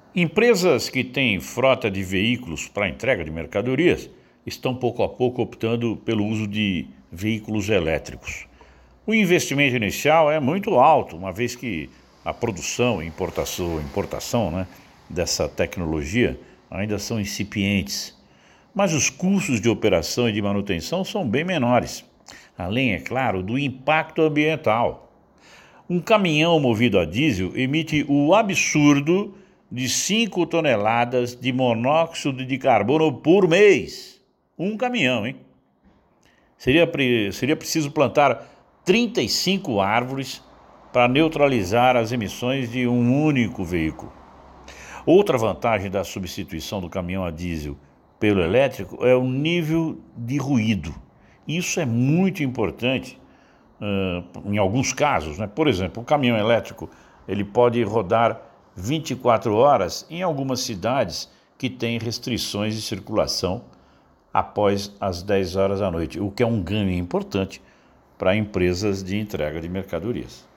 Empresas que têm frota de veículos para entrega de mercadorias estão pouco a pouco optando pelo uso de veículos elétricos. O investimento inicial é muito alto, uma vez que a produção e importação, dessa tecnologia ainda são incipientes. Mas os custos de operação e de manutenção são bem menores, além, é claro, do impacto ambiental. Um caminhão movido a diesel emite o absurdo de 5 toneladas de monóxido de carbono por mês. Um caminhão, hein? Seria preciso plantar 35 árvores para neutralizar as emissões de um único veículo. Outra vantagem da substituição do caminhão a diesel pelo elétrico é o nível de ruído. Isso é muito importante em alguns casos, né? Por exemplo, o caminhão elétrico ele pode rodar 24 horas em algumas cidades que têm restrições de circulação após as 10 horas da noite, o que é um ganho importante para empresas de entrega de mercadorias.